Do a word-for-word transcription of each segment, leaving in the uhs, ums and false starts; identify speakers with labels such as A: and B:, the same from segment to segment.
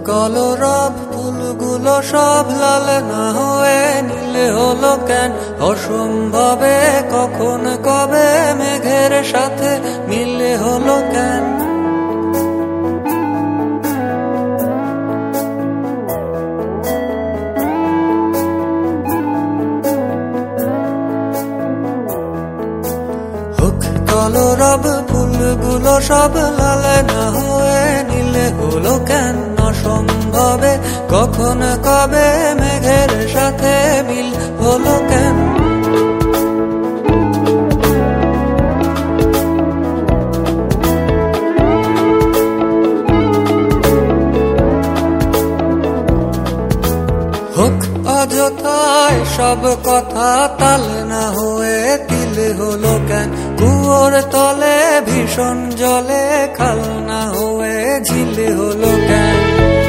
A: কলরব ফুলগুলো সব লাল না হয়ে নীলে হলো কেন? অসম্ভবে কখন কবে মেঘের সাথে মিলে হলো কেন? কলরব ফুলগুলো সব লাল না হয়ে নীলে হলো কেন? অসম্ভবে কখন কবে মেঘের সাথে মিল হলো কেন? হোক অযথায় সব কথা তাল না হয়ে তিলে হলো কেন? কুয়োর তলে ভীষণ জলে খাল না হয়ে ঝিলে হলো কেন?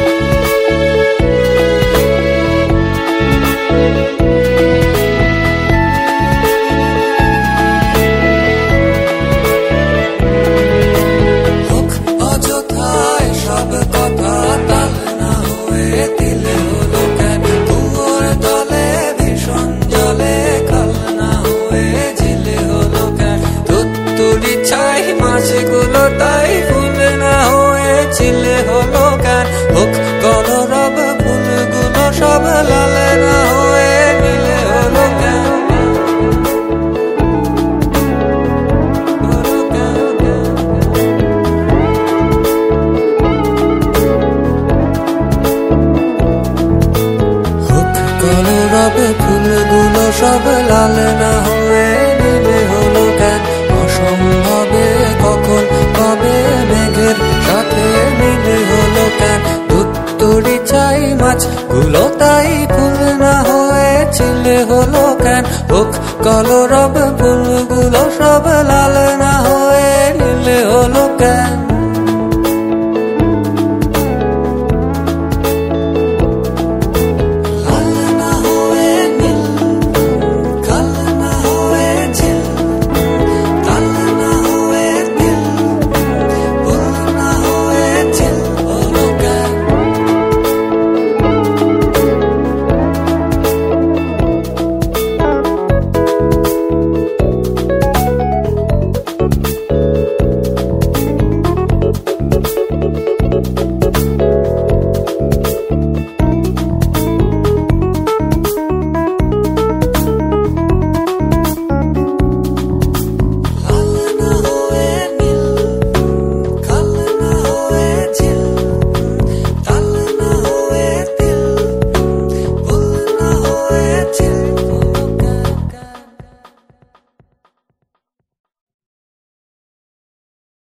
A: হোক অযথায় সব কথা তাল না হয়ে তিলে হলো কেন? কুয়োর তলে ভীষণ জলে খাল না হয়ে ঝিলে হলো কেন? তুত্তুরি ছাই মাছগুলো তাই ফুল না হয়ে ছিলে হলো কেন? হোক কলরব ফুলগুলো সব লাল না হয়ে নীলে হলো কেন? হোক কলরব ফুলগুলো সব লাল না হয়ে নীলে হলো কেন? অসম্ভবে কখন কবে মেঘের সাথে মিলে হলো কেন? তুত্তুরি ছাই মাছগুলো তাই ফুল না হয়ে ছিলে হলো কেন? হোক কলরব ফুলগুলো সব লাল